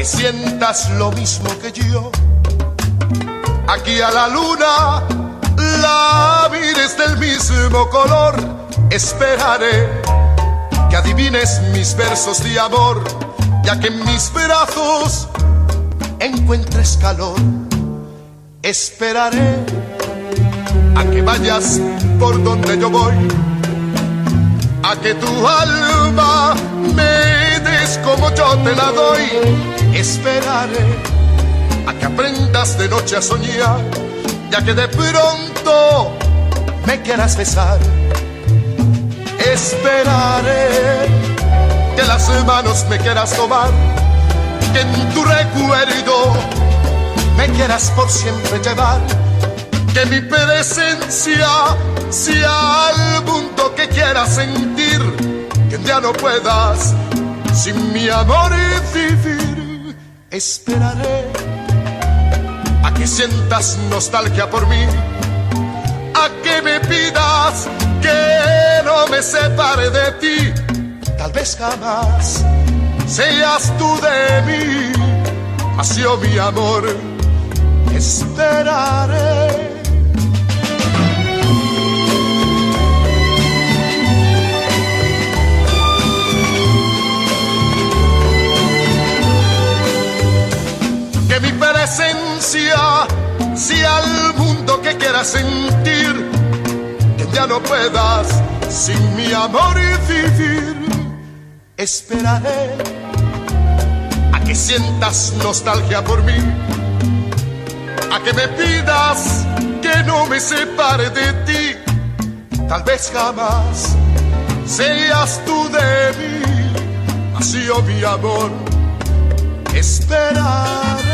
que sientas lo mismo que yo. Aquí a la luna la mires del mismo color. Esperaré que adivines mis versos de amor, ya que en mis brazos encuentres calor. Esperaré a que vayas por donde yo voy, a que tu alma me des como yo te la doy. Esperaré a que aprendas de noche a soñar, ya que de pronto me quieras besar. Esperaré que las manos me quieras tomar, que en tu recuerdo me quieras por siempre llevar, que mi presencia sea al mundo que quieras sentir, que un día no puedas sin mi amor vivir. Esperaré a que sientas nostalgia por mí, a que me pidas que no me separe de ti. Tal vez jamás seas tú de mí, mas yo, mi amor, esperaré. Que mi presencia sea al mundo que quieras sentir, que ya no puedas sin mi amor vivir. Esperaré a que sientas nostalgia por mí, a que me pidas que no me separe de ti. Tal vez jamás seas tú de mí, así yo, mi amor, esperaré.